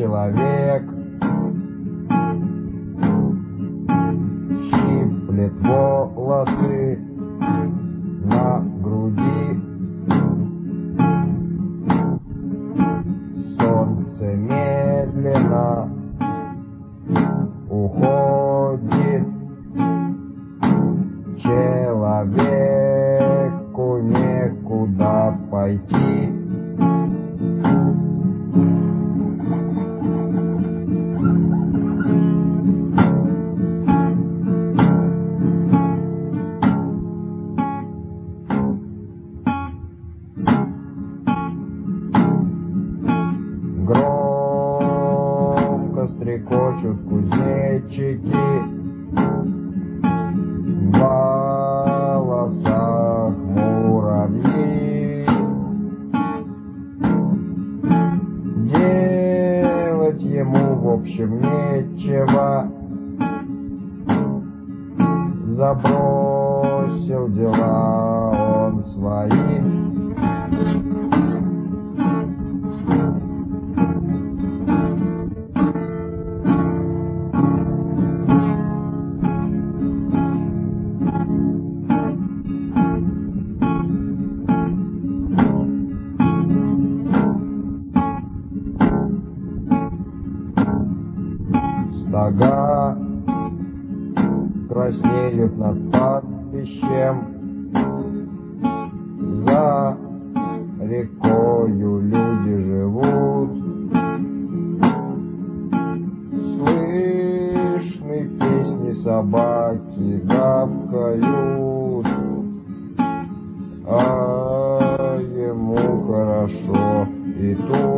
человек щиплет волосы на груди. Солнце медленно уходит. Человеку некуда пойти. Громко стрекочут кузнечики, в волосах муравьи. Делать ему в общем нечего, забросил дела он свои. Стога краснеют над пастбищем, за рекою люди живут. Слышны песни собаки гавкают, а ему хорошо и тут.